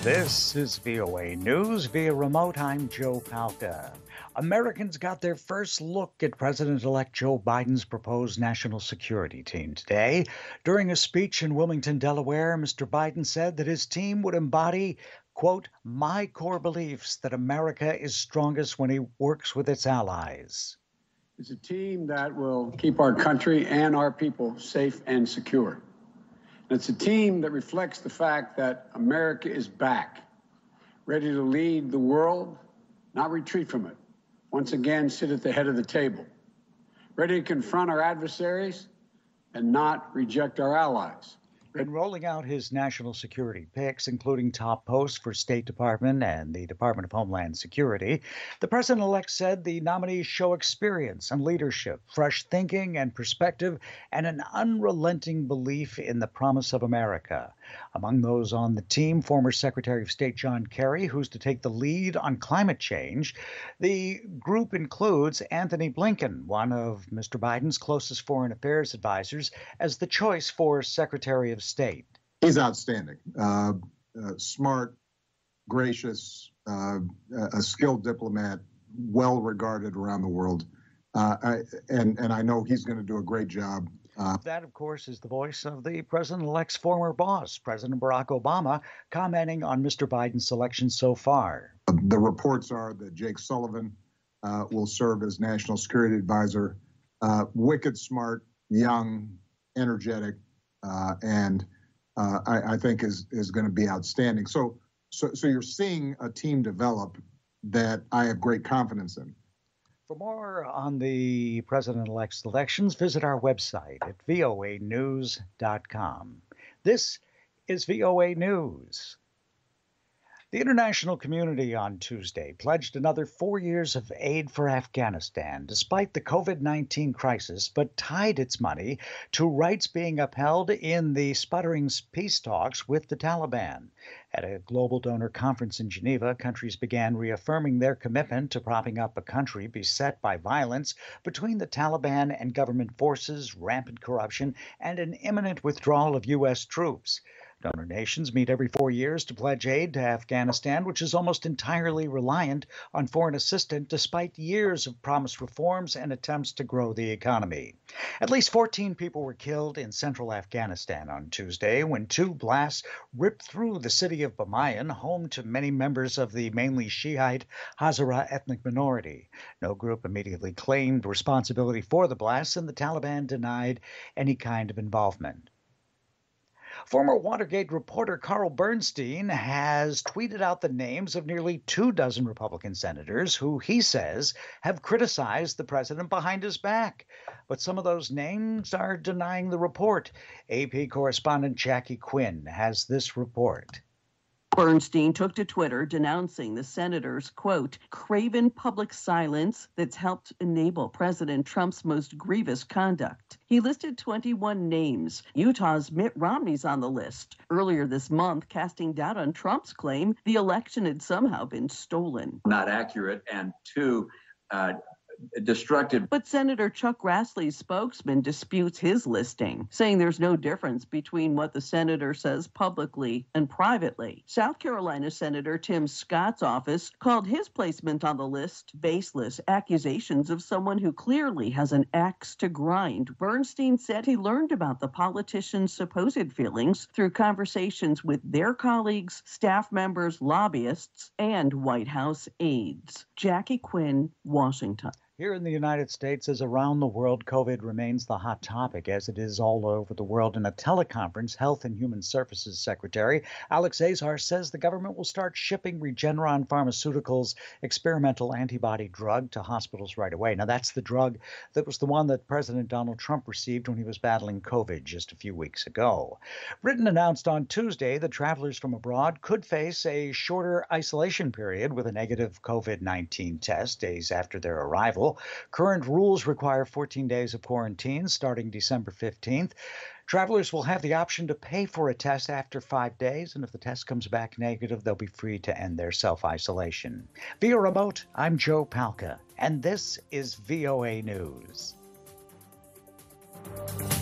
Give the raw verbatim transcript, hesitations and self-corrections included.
This is V O A News via remote. I'm Joe Palca. Americans got their first look at President-elect Joe Biden's proposed national security team today. During a speech in Wilmington, Delaware, Mister Biden said that his team would embody, quote, my core beliefs that America is strongest when he works with its allies. It's a team that will keep our country and our people safe and secure. It's a team that reflects the fact that America is back, ready to lead the world, not retreat from it. Once again, sit at the head of the table, ready to confront our adversaries and not reject our allies. In rolling out his national security picks, including top posts for State Department and the Department of Homeland Security, the president-elect said the nominees show experience and leadership, fresh thinking and perspective, and an unrelenting belief in the promise of America. Among those on the team, former Secretary of State John Kerry, who's to take the lead on climate change. The group includes Anthony Blinken, one of Mister Biden's closest foreign affairs advisors, as the choice for Secretary of State. He's outstanding, uh, uh, smart, gracious, uh, a skilled diplomat, well regarded around the world. Uh, I, and, and I know he's going to do a great job. Uh, that, of course, is the voice of the president-elect's former boss, President Barack Obama, commenting on Mister Biden's selection so far. The reports are that Jake Sullivan uh, will serve as National Security Advisor. Uh, wicked smart, young, energetic, uh, and uh, I, I think is is going to be outstanding. So, so, so you're seeing a team develop that I have great confidence in. For more on the president-elect's elections, visit our website at V O A news dot com. This is V O A News. The international community on Tuesday pledged another four years of aid for Afghanistan, despite the COVID nineteen crisis, but tied its money to rights being upheld in the sputtering peace talks with the Taliban. At a global donor conference in Geneva, countries began reaffirming their commitment to propping up a country beset by violence between the Taliban and government forces, rampant corruption, and an imminent withdrawal of U S troops. Donor nations meet every four years to pledge aid to Afghanistan, which is almost entirely reliant on foreign assistance despite years of promised reforms and attempts to grow the economy. At least fourteen people were killed in central Afghanistan on Tuesday when two blasts ripped through the city of Bamiyan, home to many members of the mainly Shiite Hazara ethnic minority. No group immediately claimed responsibility for the blasts, and the Taliban denied any kind of involvement. Former Watergate reporter Carl Bernstein has tweeted out the names of nearly two dozen Republican senators who he says have criticized the president behind his back. But some of those names are denying the report. A P correspondent Jackie Quinn has this report. Bernstein took to Twitter denouncing the senators' quote, craven public silence that's helped enable President Trump's most grievous conduct. He listed twenty-one names. Utah's Mitt Romney's on the list. Earlier this month, casting doubt on Trump's claim the election had somehow been stolen. Not accurate, and two, uh, destructive. But Senator Chuck Grassley's spokesman disputes his listing, saying there's no difference between what the senator says publicly and privately. South Carolina Senator Tim Scott's office called his placement on the list baseless accusations of someone who clearly has an axe to grind. Bernstein said he learned about the politicians' supposed feelings through conversations with their colleagues, staff members, lobbyists, and White House aides. Jackie Quinn, Washington. Here in the United States, as around the world, COVID remains the hot topic, as it is all over the world. In a teleconference, Health and Human Services Secretary Alex Azar says the government will start shipping Regeneron Pharmaceuticals' experimental antibody drug to hospitals right away. Now, that's the drug that was the one that President Donald Trump received when he was battling COVID just a few weeks ago. Britain announced on Tuesday that travelers from abroad could face a shorter isolation period with a negative COVID nineteen test days after their arrival. Current rules require fourteen days of quarantine starting December fifteenth. Travelers will have the option to pay for a test after five days, and if the test comes back negative, they'll be free to end their self-isolation. Via remote, I'm Joe Palca, and this is V O A News.